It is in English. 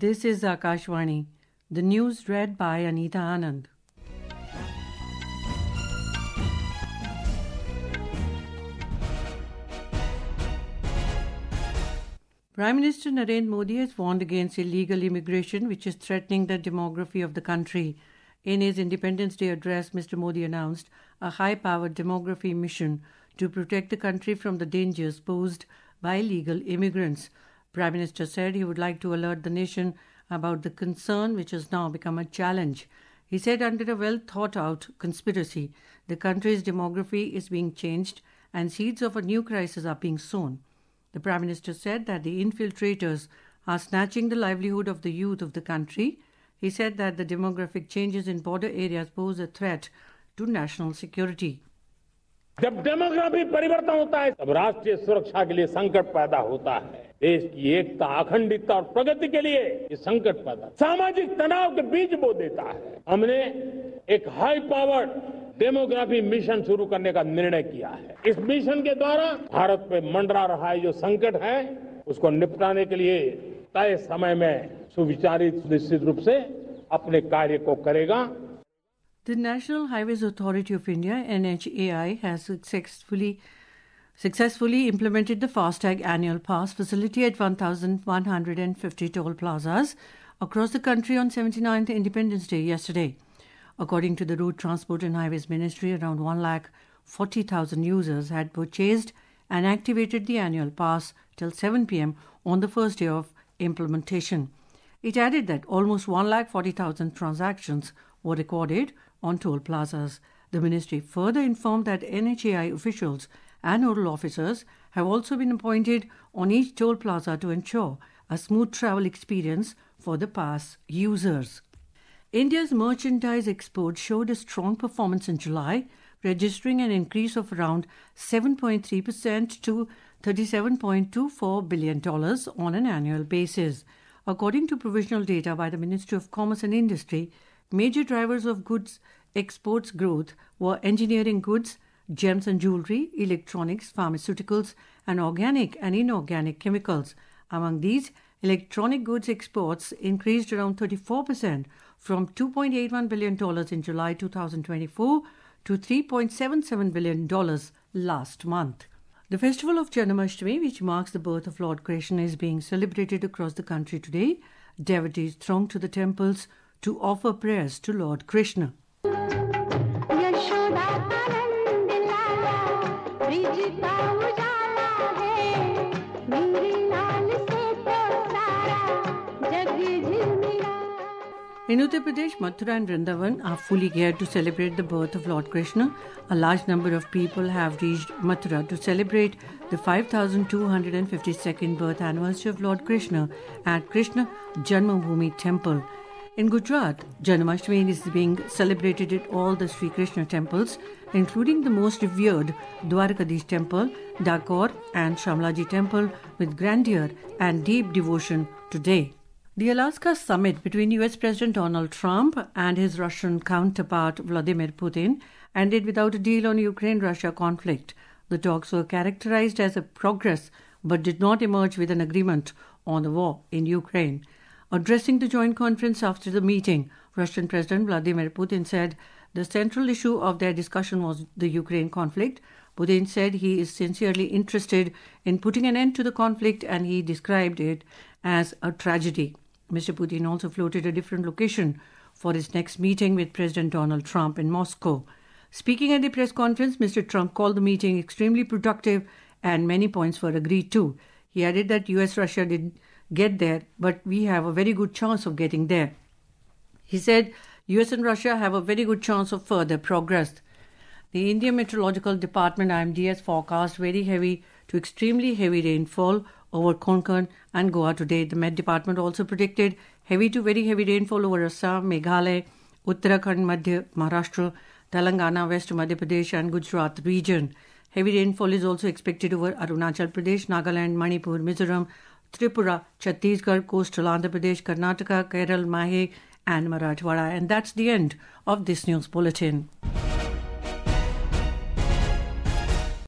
This is Akashvani. The news read by Anita Anand. Prime Minister Narendra Modi has warned against illegal immigration, which is threatening the demography of the country. In his Independence Day address, Mr. Modi announced a high-powered demography mission to protect the country from the dangers posed by illegal immigrants. Prime Minister said he would like to alert the nation about the concern which has now become a challenge. He said under a well-thought-out conspiracy, the country's demography is being changed and seeds of a new crisis are being sown. The Prime Minister said that the infiltrators are snatching the livelihood of the youth of the country. He said that the demographic changes in border areas pose a threat to national security. जब demography परिवर्तन होता है तब राष्ट्रीय सुरक्षा के लिए संकट पैदा होता है, देश की एकता, अखंडता और प्रगति के लिए ये संकट पैदा, सामाजिक तनाव के बीज बो देता है। हमने एक हाई पावर्ड डेमोग्राफी मिशन शुरू करने का निर्णय किया है। इस मिशन के द्वारा भारत पे मंडरा रहा है जो संकट है, उसको निपटाने के लिए तय समय में सुविचारित निश्चित रूप से अपने कार्य को करेगा। The National Highways Authority of India, NHAI, has successfully implemented the FASTag annual pass facility at 1,150 toll plazas across the country on 79th Independence Day yesterday. According to the Road Transport and Highways Ministry, around 140,000 users had purchased and activated the annual pass till 7 p.m. on the first day of implementation. It added that almost 140,000 transactions were recorded on toll plazas. The ministry further informed that NHAI officials and nodal officers have also been appointed on each toll plaza to ensure a smooth travel experience for the pass users. India's merchandise exports showed a strong performance in July, registering an increase of around 7.3% to $37.24 billion on an annual basis. According to provisional data by the Ministry of Commerce and Industry, major drivers of goods exports growth were engineering goods, gems and jewelry, electronics, pharmaceuticals, and organic and inorganic chemicals. Among these, electronic goods exports increased around 34% from $2.81 billion in July 2024 to $3.77 billion last month. The festival of Janmashtami, which marks the birth of Lord Krishna, is being celebrated across the country today. Devotees throng to the temples to offer prayers to Lord Krishna. In Uttar Pradesh, Mathura and Vrindavan are fully geared to celebrate the birth of Lord Krishna. A large number of people have reached Mathura to celebrate the 5,252nd birth anniversary of Lord Krishna at Krishna Janmabhoomi Temple. In Gujarat, Janmashtami is being celebrated at all the Sri Krishna temples, including the most revered Dwarkadish Temple, Dakor and Shamlaji Temple, with grandeur and deep devotion today. The Alaska summit between US President Donald Trump and his Russian counterpart Vladimir Putin ended without a deal on Ukraine-Russia conflict. The talks were characterized as a progress but did not emerge with an agreement on the war in Ukraine. Addressing the joint conference after the meeting, Russian President Vladimir Putin said the central issue of their discussion was the Ukraine conflict. Putin said he is sincerely interested in putting an end to the conflict and he described it as a tragedy. Mr. Putin also floated a different location for his next meeting with President Donald Trump in Moscow. Speaking at the press conference, Mr. Trump called the meeting extremely productive and many points were agreed to. He added that US-Russia didn't get there, but we have a very good chance of getting there. He said US and Russia have a very good chance of further progress. The Indian Meteorological Department IMD forecast very heavy to extremely heavy rainfall over Konkan and Goa today. The Met Department also predicted heavy to very heavy rainfall over Assam, Meghalaya, Uttarakhand, Madhya Maharashtra, Telangana, West Madhya Pradesh and Gujarat region. Heavy rainfall is also expected over Arunachal Pradesh, Nagaland, Manipur, Mizoram, Tripura, Chhattisgarh, coastal Andhra Pradesh, Karnataka, Kerala, Mahe and Marathwada. And that's the end of this news bulletin.